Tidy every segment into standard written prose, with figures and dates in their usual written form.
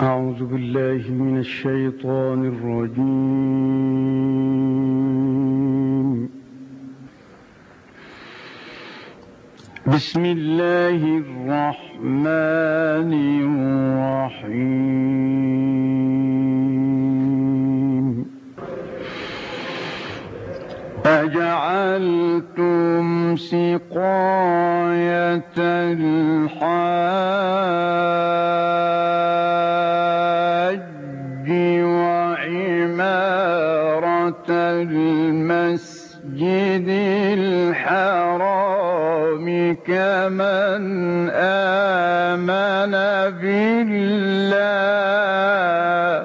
أعوذ بالله من الشيطان الرجيم. بسم الله الرحمن الرحيم. أجعلتم سقاية الحاج وعمارة المسجد الحرام كمن آمن بالله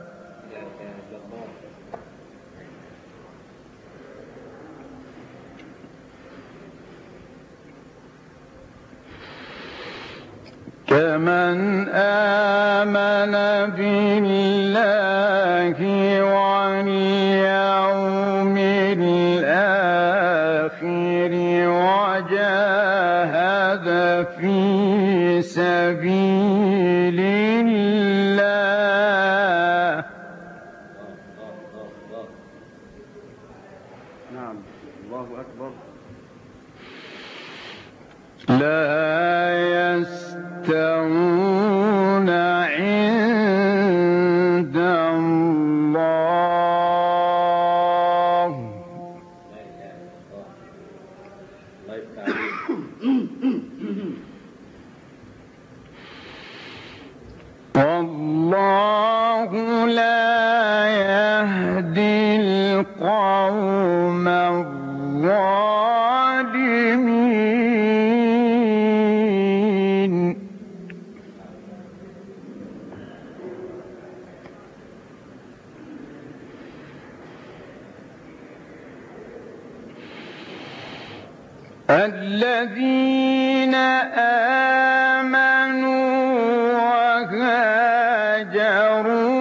واليوم الآخر وجاهد في سبيل الله. نعم، الله أكبر. لا يستوون عند الله. والله لا يهدي القوم الظالمين. الذين آمنوا وهاجروا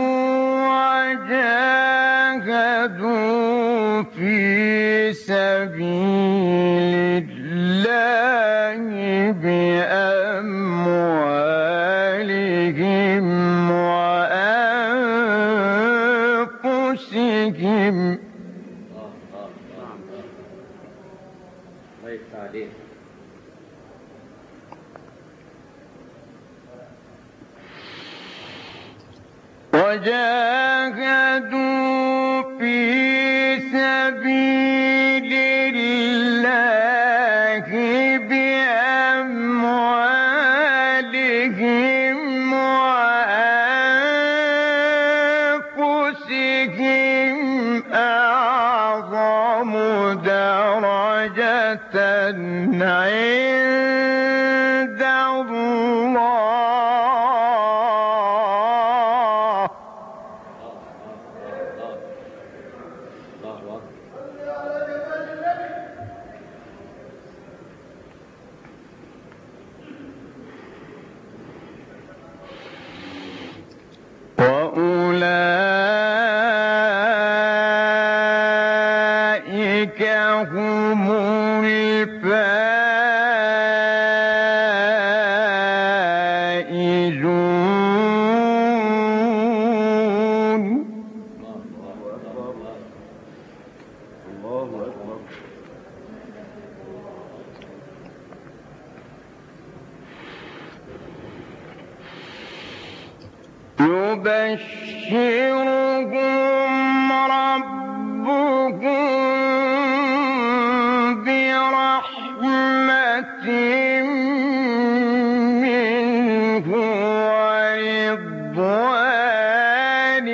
وجاهدوا في سبيل الله بأموالهم وأنفسهم وجاهدوا في سبيل الله بأموالهم وأنفسهم أعظم درجة عند الله. وأولئك هم الفائزون. الله أكبر. يبشرهم ربهم برحمة منه ورضوان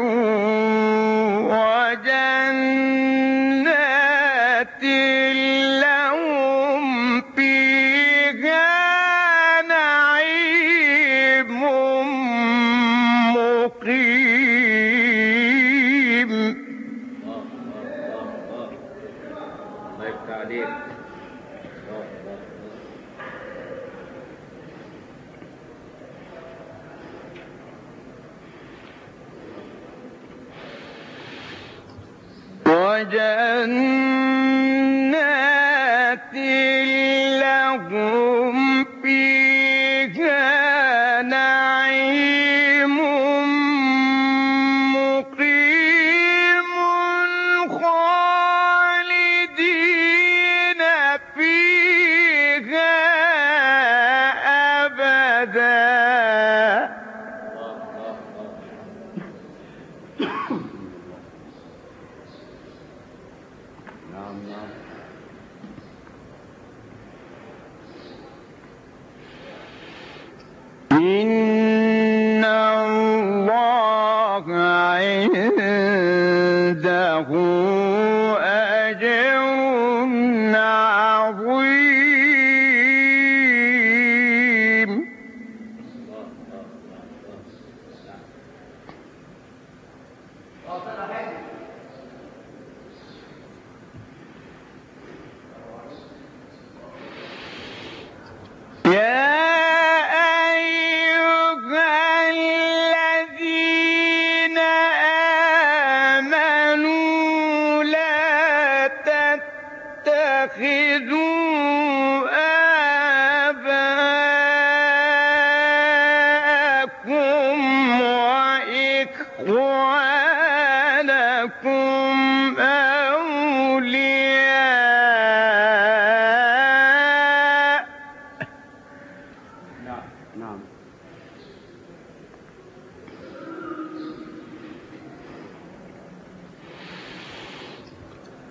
وجنات لهم فيها نعيم مقيم. وجنات لهم فيها نعيم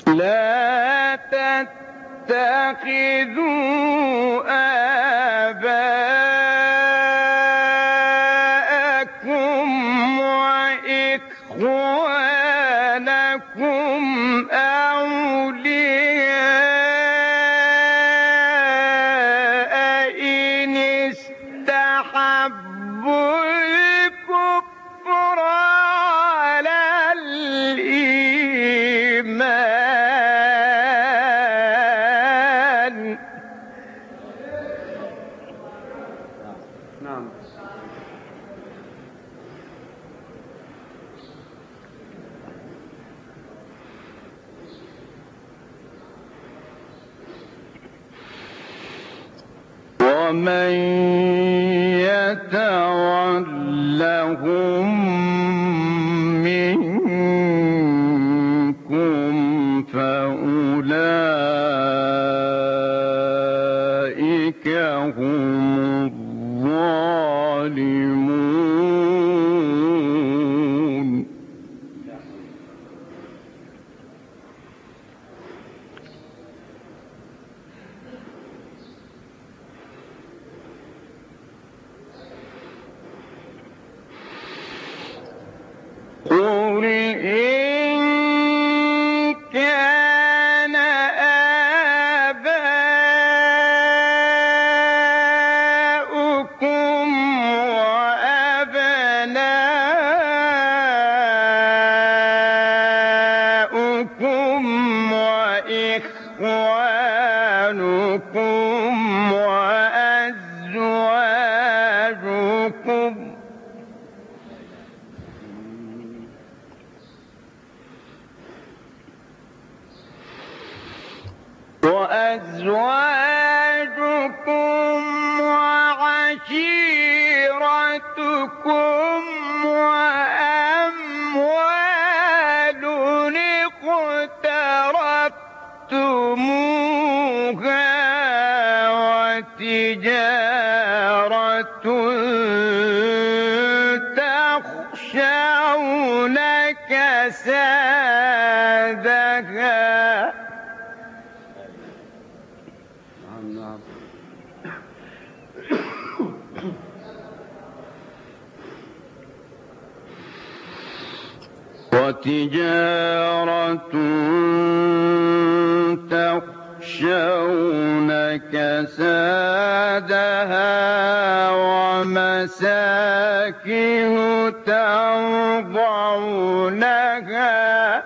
لا تتخذوا آباءكم وإخوانكم أولياء إن استحبوا الكفر على الإيمان. نعم. ومن يتولهم منكم فأولئك هم الظالمون. قل إن كان آباؤكم وأبناؤكم وإخوانكم وأزواجكم وعشيرتكم وأموال اقترفتموها وتجارة تخشون كسادها وتجارة تخشون كسادها ومساكن ترضونها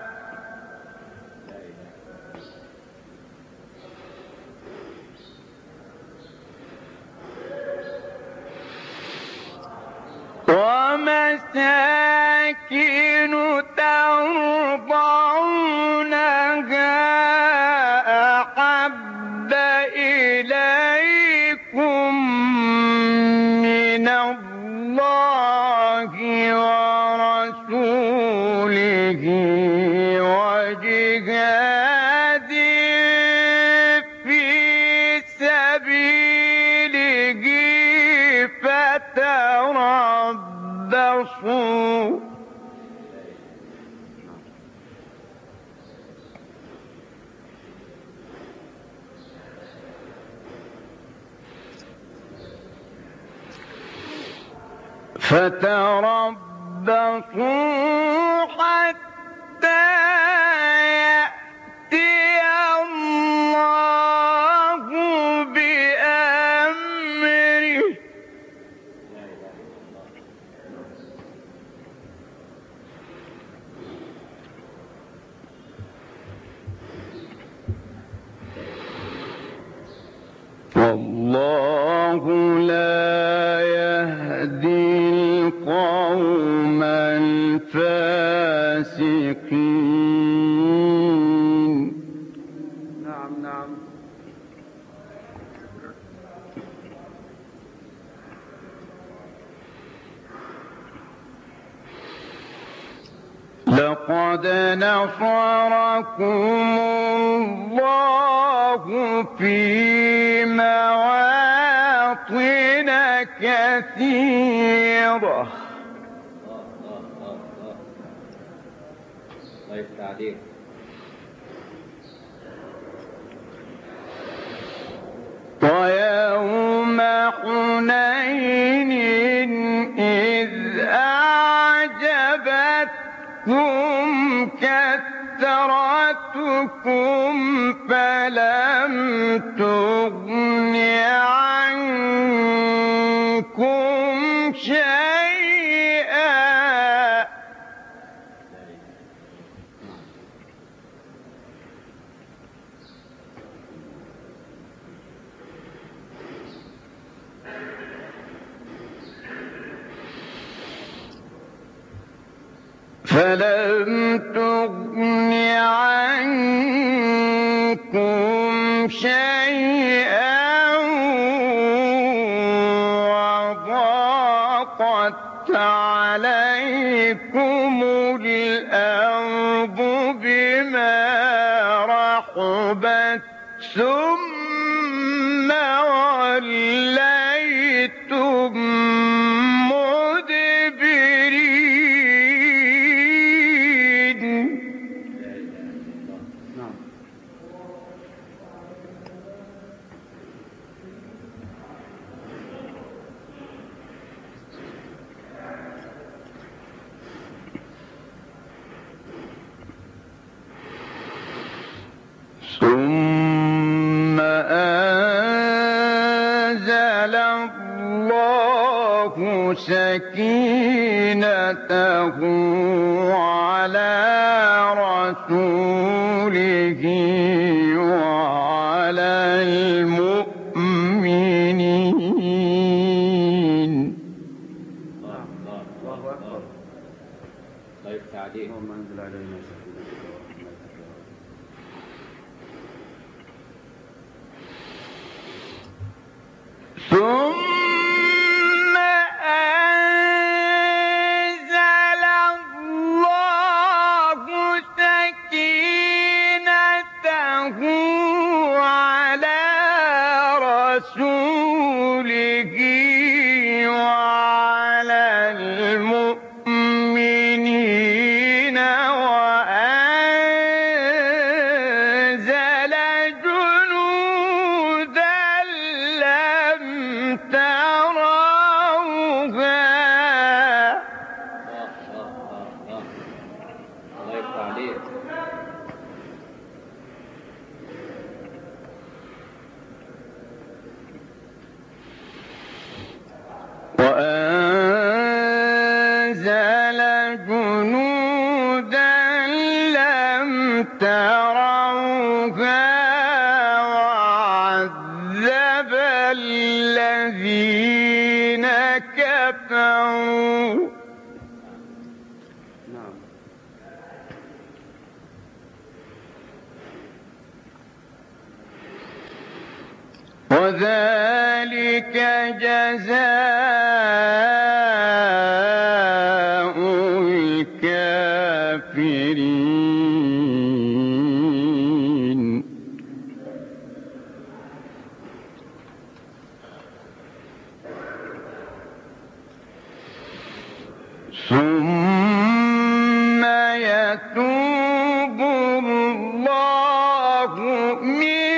ترضونها أحب إليكم من الله ورسوله وجهاد في سبيله فتربصوا حتى يأتي الله بأمره والله لا يهدي القوم الفاسقين. نعم نعم. لقد نصركم الله في مواطن كثيرة ويوم حنين إذ أعجبتكم كثرتكم فلم تغن عنكم شيئا وضاقت عليكم الأرض بما رحبت ثم وليتم مدبرين. ثم أنزل الله سكينته على رسوله وعلى المؤمنين. ثم أنزل الله سكينته على رسوله وعلى المؤمنين وأنزل جنودا لم تروها. الله يفتح عليك. وأنزل جنودا لم تروها وعذب الذين كفروا. وذلك جزاء الكافرين. ثم يتوب الله من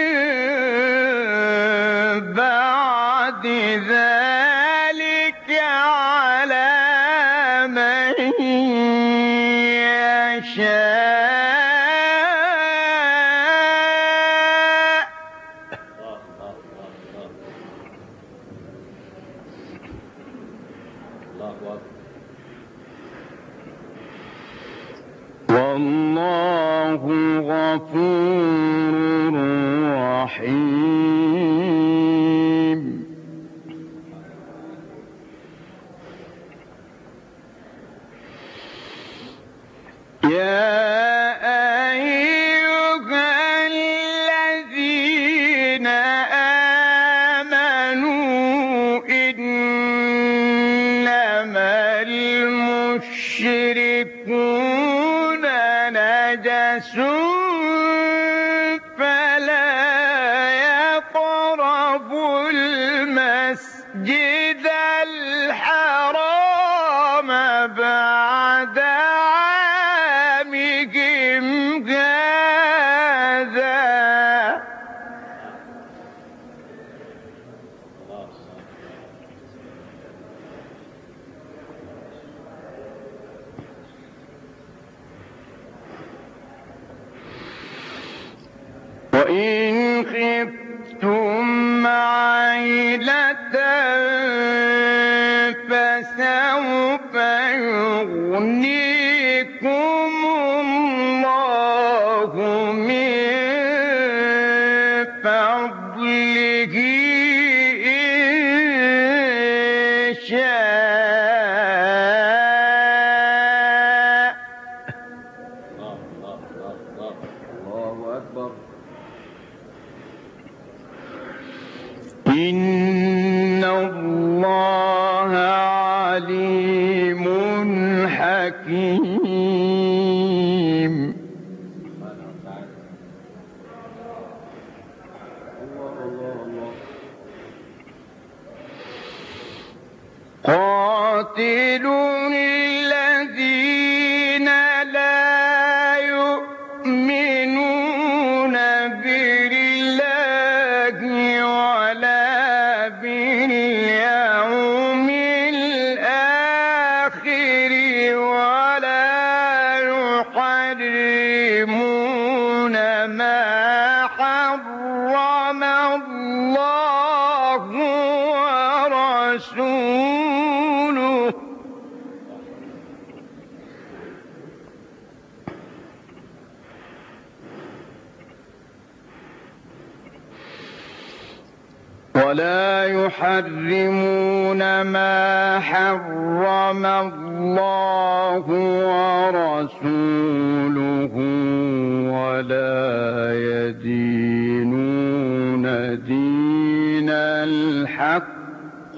بعد ذلك على من يشاء. والله غفور رحيم. يا أيها الذين آمنوا إنما المشركون نجس فلا يقربوا المسجد الحرام بعد عامهم هذا. وإن خفتم عيلة فسوف يغنيكم الله من فضله إن شاء. الله أكبر. إن الله عليم حكيم. قاتلوا الذين لا يؤمنون بالله ولا باليوم الآخر ولا يحرمون ما حرم الله ورسوله ولا يحرمون ما حرم الله ورسوله ولا يدينون دين الحق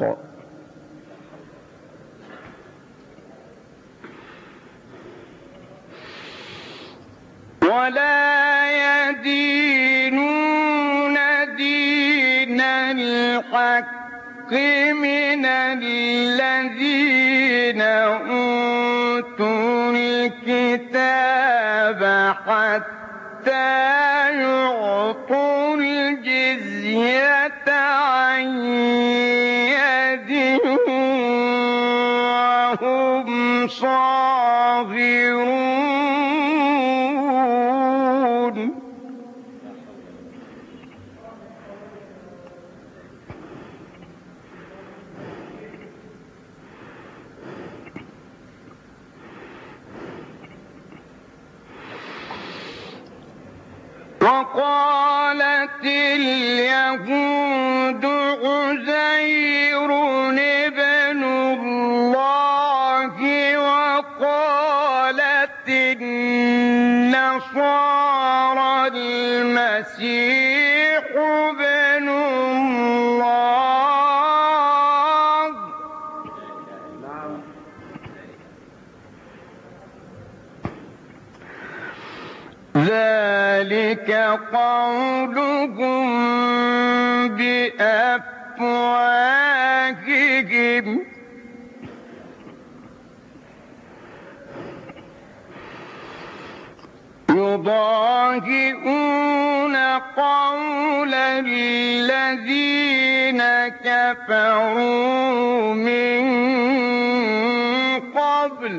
من الذين أوتوا الكتاب حتى يعطوا الجزية عن يد وهم صاغرون. وقالت اليهود عزير ابن الله وقالت النصارى المسيح ابن الله ذلك قولهم بأفواههم يضاهئون قول الذين كفروا من قبل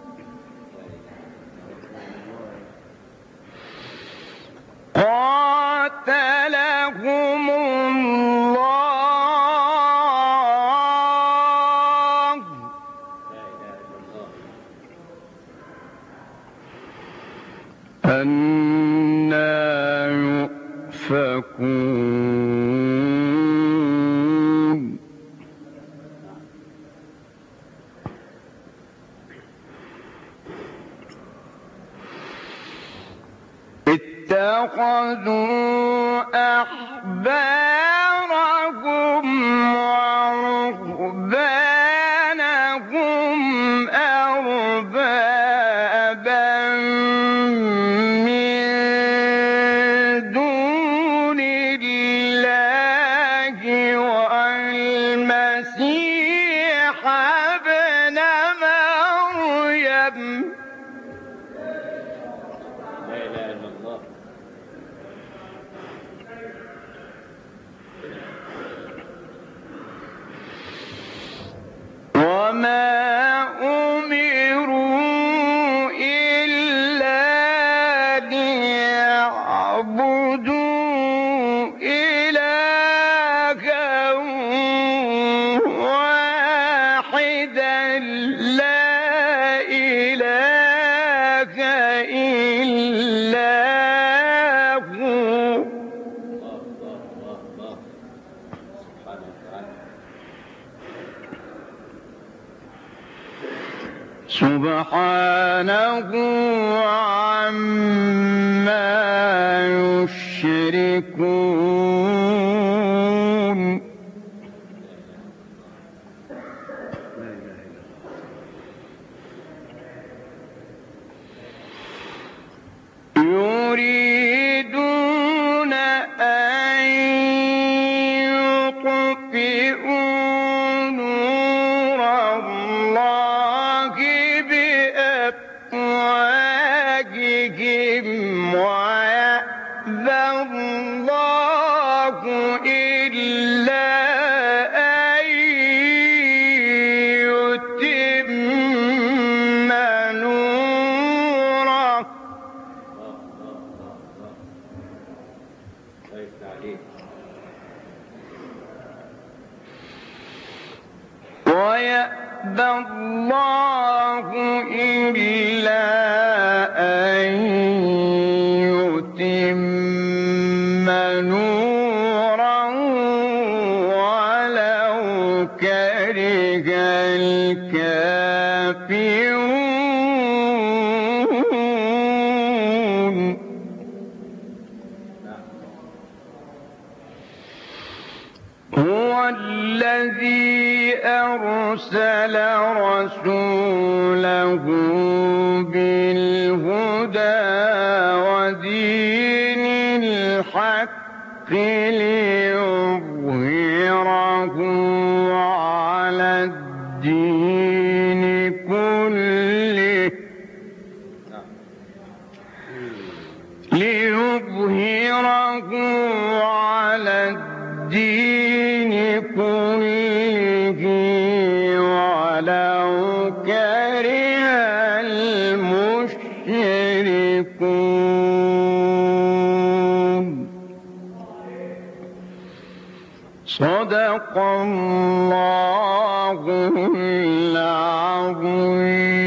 قاتلهم الله أنى يؤفكون. اتخذوا أحبارهم ورهبانهم أربابا من دون الله والمسيح ابن مريم سبحانه عما يشركون يريدون أن يطفئوا نور الله بأفواههم ويأبى الله إلا أن يتم نوره ويأبى الله إلا أن يتم نوره ولو كره الكافرون هو الذي أرسل رسوله بالهدى ودين الحق ليظهره على الدين كله على الدين كله ولو كره المشركون صدق الله العظيم